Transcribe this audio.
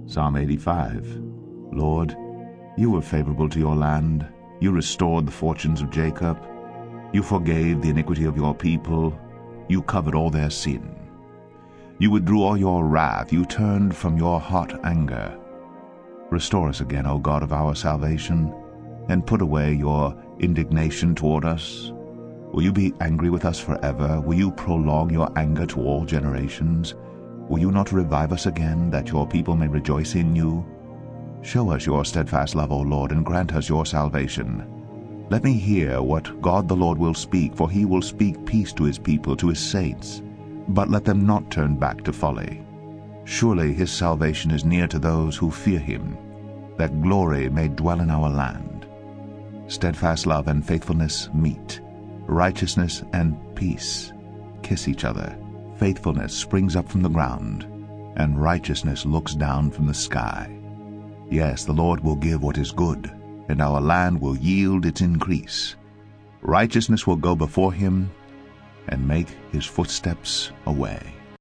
Psalm 85. Lord, you were favorable to your land. You restored the fortunes of Jacob. You forgave the iniquity of your people. You covered all their sin. You withdrew all your wrath. You turned from your hot anger. Restore us again, O God of our salvation, and put away your indignation toward us. Will you be angry with us forever? Will you prolong your anger to all generations? Will you not revive us again, that your people may rejoice in you? Show us your steadfast love, O Lord, and grant us your salvation. Let me hear what God the Lord will speak, for he will speak peace to his people, to his saints. But let them not turn back to folly. Surely his salvation is near to those who fear him, that glory may dwell in our land. Steadfast love and faithfulness meet. Righteousness and peace kiss each other. Faithfulness springs up from the ground, and righteousness looks down from the sky. Yes, the Lord will give what is good, and our land will yield its increase. Righteousness will go before him and make his footsteps a way.